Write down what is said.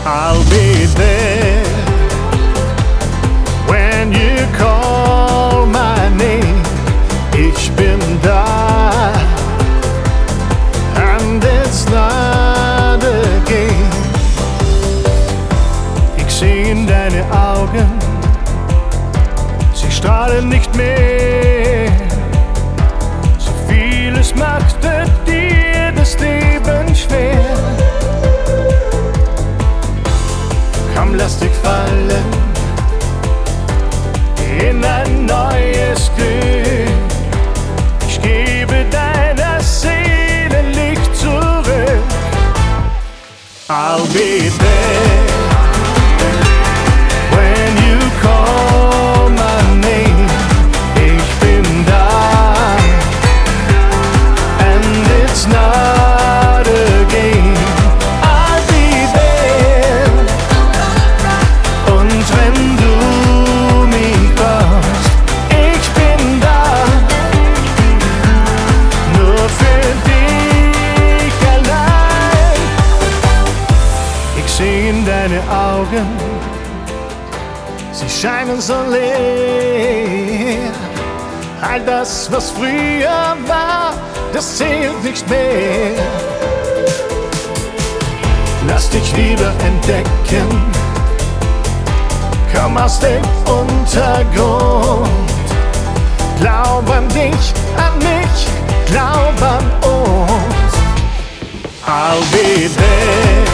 I'll be there when you call my name. Ich bin da, and it's not a game. Ich seh in deine Augen, sie strahlen nicht mehr. So vieles machte dir das Leben schwer. Komm, lass dich fallen in ein neues Glück. Ich gebe deiner Seele Licht zurück. I'll be there when you call my name. Ich bin da, and it's not a game. I'll be there. Und wenn du mich brauchst, ich bin da. Nur für dich allein. Ich seh in deine Augen, sie scheinen so leer. All das, was früher war, das zählt nicht mehr. Lass dich wieder entdecken, komm aus dem Untergrund. Glaub an dich, an mich, glaub an uns. I'll be there